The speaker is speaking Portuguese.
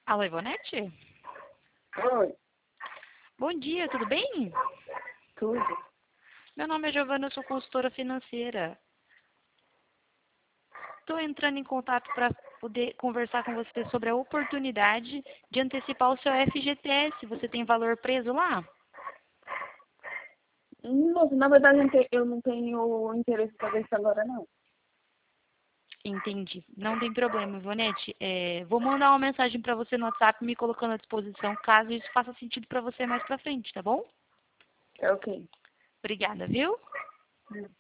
Alô, Ivonete? Oi, Bom dia, tudo bem? tudo. Meu nome é Giovana, eu sou consultora financeira. Estou entrando em contato para poder conversar com você sobre a oportunidade de antecipar o seu FGTS. Você tem valor preso lá? Nossa, na verdade eu não tenho interesse para isso agora, não. Entendi. Não tem problema, Ivonete. Vou mandar uma mensagem para você no WhatsApp me colocando à disposição caso isso faça sentido para você mais para frente, tá bom? É ok. Obrigada, viu?